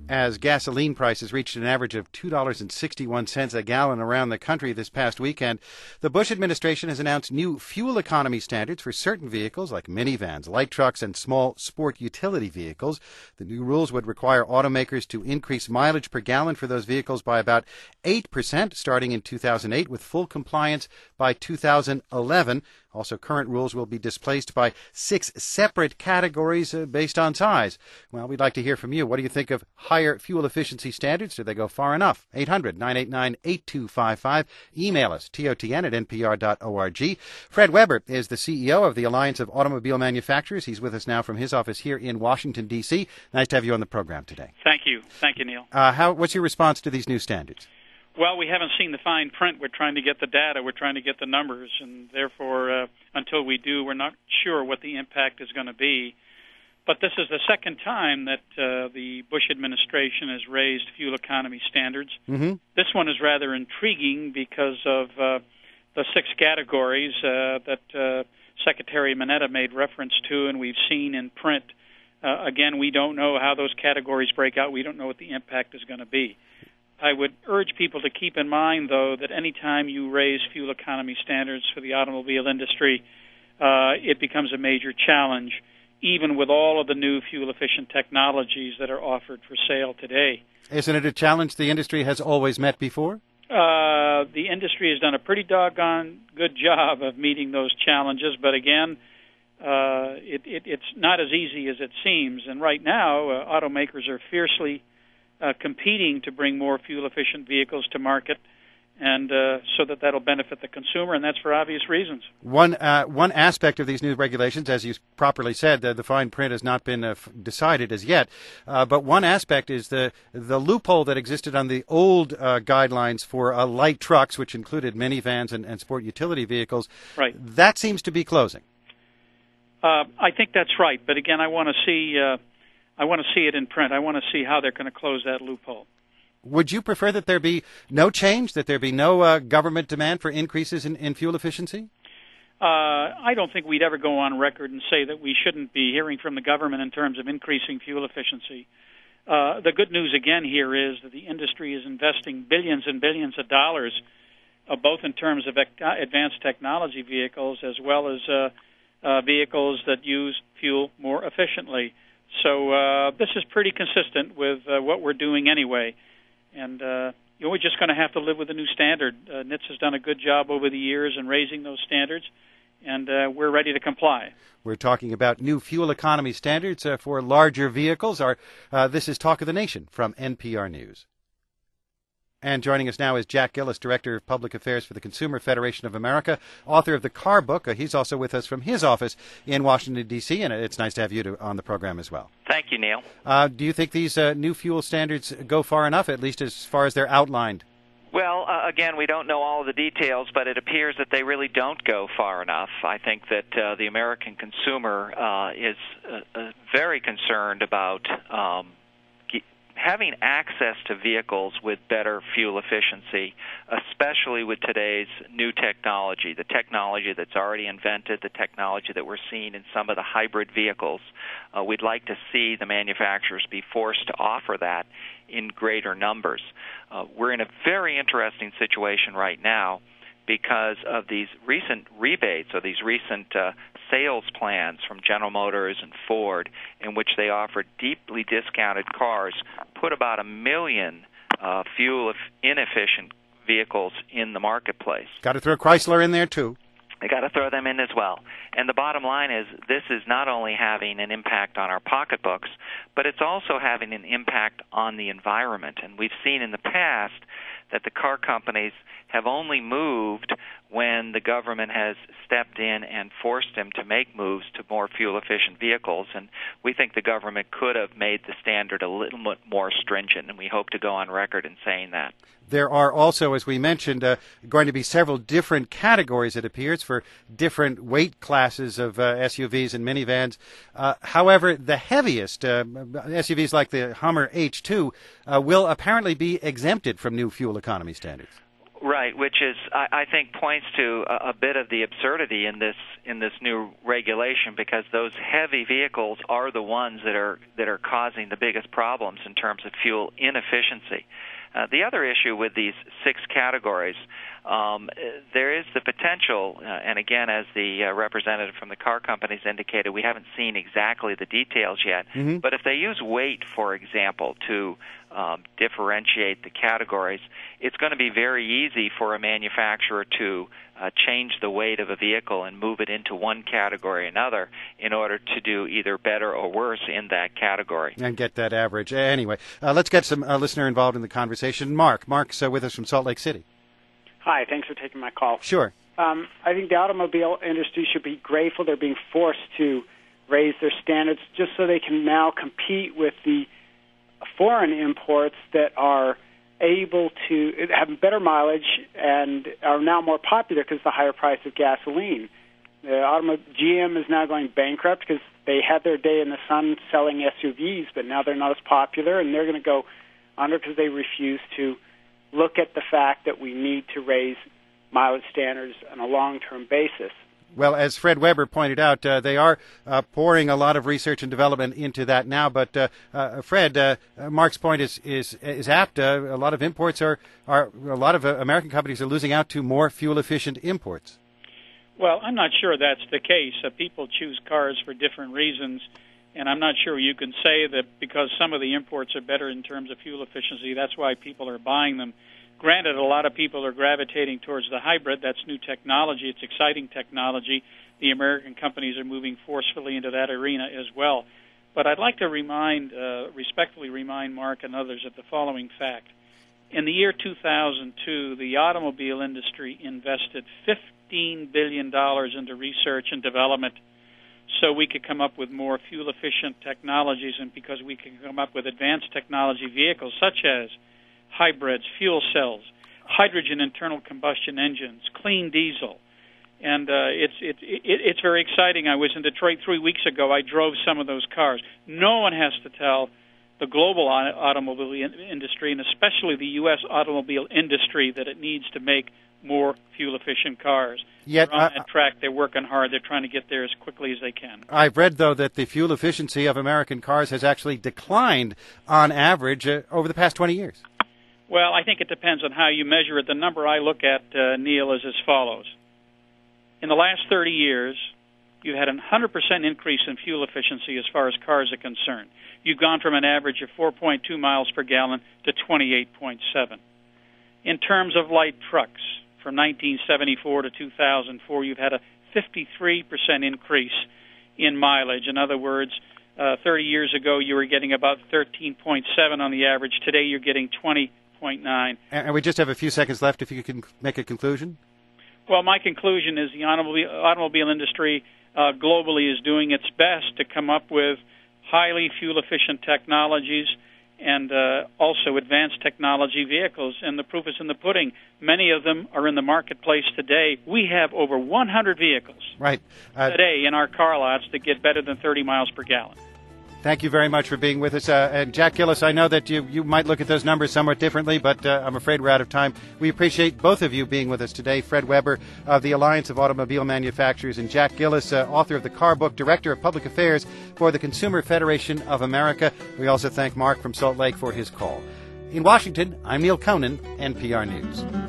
As gasoline prices reached an average of $2.61 a gallon around the country this past weekend, the Bush administration has announced new fuel economy standards for certain vehicles like minivans, light trucks, and small sport utility vehicles. The new rules would require automakers to increase mileage per gallon for those vehicles by about 8% starting in 2008, with full compliance by 2011. Also, current rules will be displaced by 6 separate categories based on size. Well, we'd like to hear from you. What do you think of higher fuel efficiency standards? Do they go far enough? 800-989-8255. Email us, totn@npr.org. Fred Weber is the CEO of the Alliance of Automobile Manufacturers. He's with us now from his office here in Washington, D.C. Nice to have you on the program today. Thank you. Thank you, Neil. What's your response to these new standards? Well, we haven't seen the fine print. We're trying to get the data. We're trying to get the numbers, and therefore, until we do, we're not sure what the impact is going to be. But this is the second time that the Bush administration has raised fuel economy standards. Mm-hmm. This one is rather intriguing because of the 6 categories that Secretary Mineta made reference to, and we've seen in print. Again, we don't know how those categories break out. We don't know what the impact is going to be. I would urge people to keep in mind, though, that any time you raise fuel economy standards for the automobile industry, it becomes a major challenge, even with all of the new fuel-efficient technologies that are offered for sale today. Isn't it a challenge the industry has always met before? The industry has done a pretty doggone good job of meeting those challenges, but again, it's not as easy as it seems. And right now, automakers are fiercely competing to bring more fuel-efficient vehicles to market, and so that'll benefit the consumer, and that's for obvious reasons. One aspect of these new regulations, as you properly said, the fine print has not been decided as yet, but one aspect is the loophole that existed on the old guidelines for light trucks, which included minivans and sport utility vehicles. Right. That seems to be closing. I think that's right, but again, I want to see it in print. I want to see how they're going to close that loophole. Would you prefer that there be no change, that there be no government demand for increases in fuel efficiency? I don't think we'd ever go on record and say that we shouldn't be hearing from the government in terms of increasing fuel efficiency. The good news again here is that the industry is investing billions and billions of dollars, both in terms of advanced technology vehicles as well as vehicles that use fuel more efficiently. So this is pretty consistent with what we're doing anyway. And we're just going to have to live with the new standard. NHTSA has done a good job over the years in raising those standards, and we're ready to comply. We're talking about new fuel economy standards for larger vehicles. This is Talk of the Nation from NPR News. And joining us now is Jack Gillis, Director of Public Affairs for the Consumer Federation of America, author of the Car Book. He's also with us from his office in Washington, D.C., and it's nice to have you on the program as well. Thank you, Neil. Do you think these new fuel standards go far enough, at least as far as they're outlined? Well, again, we don't know all of the details, but it appears that they really don't go far enough. I think that the American consumer is very concerned about having access to vehicles with better fuel efficiency, especially with today's new technology, the technology that's already invented, the technology that we're seeing in some of the hybrid vehicles. We'd like to see the manufacturers be forced to offer that in greater numbers. We're in a very interesting situation right now because of these recent rebates or these recent sales plans from General Motors and Ford in which they offered deeply discounted cars, put about 1 million fuel inefficient vehicles in the marketplace. Got to throw Chrysler in there, too. They got to throw them in as well. And the bottom line is this is not only having an impact on our pocketbooks, but it's also having an impact on the environment. And we've seen in the past that the car companies have only moved when the government has stepped in and forced them to make moves to more fuel-efficient vehicles. And we think the government could have made the standard a little bit more stringent, and we hope to go on record in saying that. There are also, as we mentioned, going to be several different categories, it appears, for different weight classes of SUVs and minivans. However, the heaviest SUVs like the Hummer H2 will apparently be exempted from new fuel economy standards. Right, which is I think points to a bit of the absurdity in this new regulation, because those heavy vehicles are the ones that are causing the biggest problems in terms of fuel inefficiency. The other issue with these 6 categories, there is the potential, and again, as the representative from the car companies indicated, we haven't seen exactly the details yet, but if they use weight, for example, to differentiate the categories, it's going to be very easy for a manufacturer to change the weight of a vehicle and move it into one category or another in order to do either better or worse in that category. And get that average. Anyway, let's get some listener involved in the conversation. Mark's with us from Salt Lake City. Hi, thanks for taking my call. Sure. I think the automobile industry should be grateful they're being forced to raise their standards just so they can now compete with the foreign imports that are able to have better mileage and are now more popular because of the higher price of gasoline. GM is now going bankrupt because they had their day in the sun selling SUVs, but now they're not as popular, and they're going to go under because they refuse to look at the fact that we need to raise mileage standards on a long-term basis. Well, as Fred Weber pointed out, they are pouring a lot of research and development into that now. But Fred, Mark's point is apt. A lot of imports a lot of American companies are losing out to more fuel-efficient imports. Well, I'm not sure that's the case. People choose cars for different reasons, and I'm not sure you can say that because some of the imports are better in terms of fuel efficiency, that's why people are buying them. Granted, a lot of people are gravitating towards the hybrid. That's new technology. It's exciting technology. The American companies are moving forcefully into that arena as well. But I'd like to respectfully remind Mark and others of the following fact. In the year 2002, the automobile industry invested $15 billion into research and development so we could come up with more fuel-efficient technologies, and because we can come up with advanced technology vehicles such as hybrids, fuel cells, hydrogen internal combustion engines, clean diesel, and it's very exciting. I was in Detroit 3 weeks ago. I drove some of those cars. No one has to tell the global automobile industry, and especially the U.S. automobile industry, that it needs to make more fuel-efficient cars. Yet, they're on that track. They're working hard. They're trying to get there as quickly as they can. I've read, though, that the fuel efficiency of American cars has actually declined on average over the past 20 years. Well, I think it depends on how you measure it. The number I look at, Neil, is as follows. In the last 30 years, you've had a 100% increase in fuel efficiency as far as cars are concerned. You've gone from an average of 4.2 miles per gallon to 28.7. In terms of light trucks, from 1974 to 2004, you've had a 53% increase in mileage. In other words, 30 years ago, you were getting about 13.7 on the average. Today, you're getting 20.9. And we just have a few seconds left if you can make a conclusion. Well, my conclusion is the automobile industry globally is doing its best to come up with highly fuel-efficient technologies and also advanced technology vehicles. And the proof is in the pudding. Many of them are in the marketplace today. We have over 100 vehicles today in our car lots that get better than 30 miles per gallon. Thank you very much for being with us. And Jack Gillis, I know that you might look at those numbers somewhat differently, but I'm afraid we're out of time. We appreciate both of you being with us today. Fred Weber of the Alliance of Automobile Manufacturers, and Jack Gillis, author of the Car Book, Director of Public Affairs for the Consumer Federation of America. We also thank Mark from Salt Lake for his call. In Washington, I'm Neil Conan, NPR News.